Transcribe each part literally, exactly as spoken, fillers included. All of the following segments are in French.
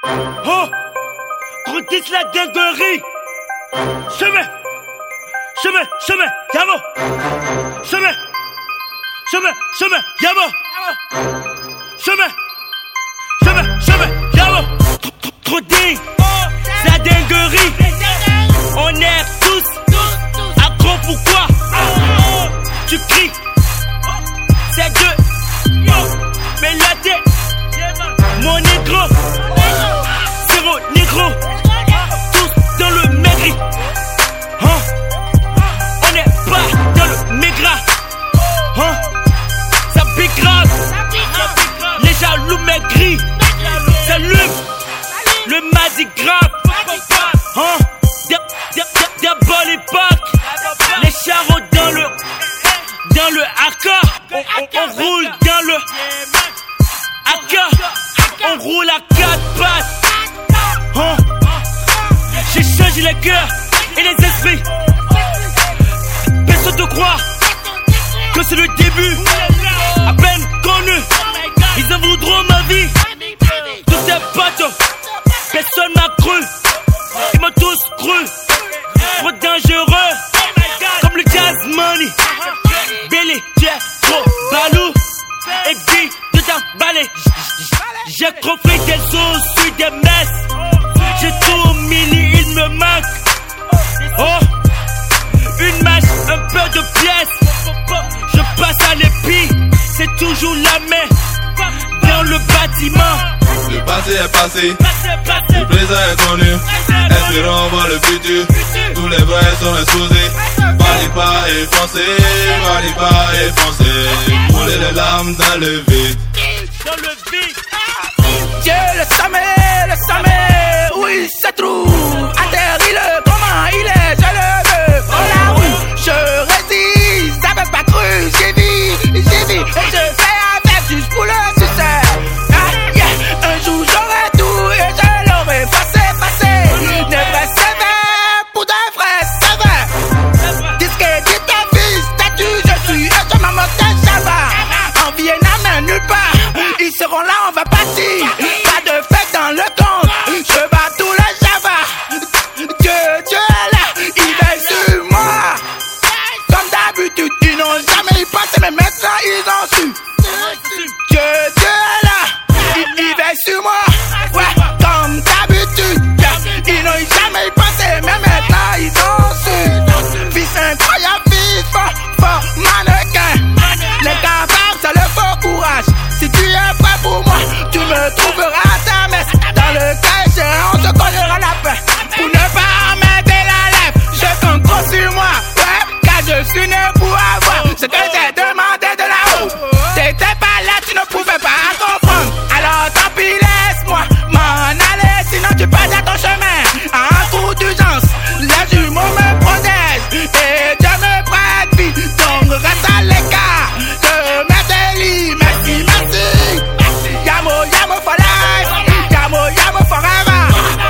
Oh, Grandis la dinguerie. Chemin, chemin, chemin, yamo. Chemin, chemin, chemin, yamo. Chemin, chemin, chemin, yamo. Trop dingue, c'est la dinguerie. On est tous accro, pourquoi tu cries? C'est deux, mais là t'es mon négro, zéro négro, tous dans le maigri. Hein? On n'est pas dans le maigrat. Hein? Ça pique grave. Les jaloux maigris s'allument. Le madi grave. Hein? D'abord l'époque. Les charros dans le dans le haka. On, on, on roule dans le haka. On roule à quatre pattes. Hein? J'ai changé les cœurs et les esprits. Personne te croit que c'est le début. À peine connu, ils en voudront ma vie. Tous ces bateaux, personne m'a cru. Ils m'ont tous cru. Trop dangereux, comme le jazz money. Billy, tu es trop balou. Et dit de t'emballer. J'ai compris des os sur des messes. J'ai tout mini, il me manque. Oh, une mèche, un peu de pièces. Je passe à l'épi, c'est toujours la main dans le bâtiment. Le passé est passé, le présent est connu. Espérons voir le futur, tous les vrais sont exposés. Valez pas et foncez, valez pas et foncez. Roulez les larmes dans le vide. Dans le vide. Dieu, le sommet, le sommet, où il se trouve. Atterris-le, comment il est, je le veux. Oh la roue, je résiste, j'avais pas cru, j'ai dit, j'ai dit, et je fais avec juste pour le succès. Ah, yeah. Un jour j'aurai tout et je l'aurai passé, passé. Ne vrai sévère, pour de vrai sévère. Disque de ta vie, statue, je suis, et je m'en moque de Java. En Vietnam, nulle part, ils seront là, on va partir. Pas de fête dans le compte, je bats tout le Java. Que Dieu est là, il veille sur moi. Comme d'habitude, ils n'ont jamais passé, mais maintenant ils ont su. Que Dieu est là, il, il veille sur moi. Ouais, comme d'habitude, ils n'ont jamais passé, mais maintenant ils ont su. Fils incroyable, fils fort, fort, mannequin. Les capables, ça le faux courage. Si tu es prêt pour moi, tu me trouveras à ta messe. Dans le cas échéant, on se collera la paix. Pour ne pas mettre la lèvre, je compte trop sur moi. Ouais, car je suis né pour avoir ce que j'ai demandé de là-haut. T'étais pas là, tu ne pouvais pas comprendre. Alors tant pis, laisse-moi m'en aller, sinon tu passes à ton chemin. En coup d'urgence, les jumeaux me protègent et Dieu me prête vie. Donc reste à l'écart de mes délits. Merci, merci. Yamo, yamo for life. Yamo, yamo forever.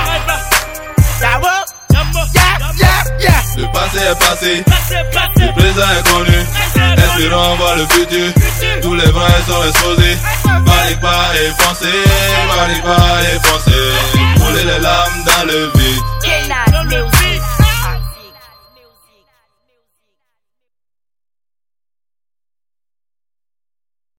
Yamo, yeah, yeah, yeah. Le passé est passé, le présent est connu. Espérons voir le futur, tous les vrais sont exposés. Valez pas et foncez, valez pas et foncez. Roulez les larmes dans le vide.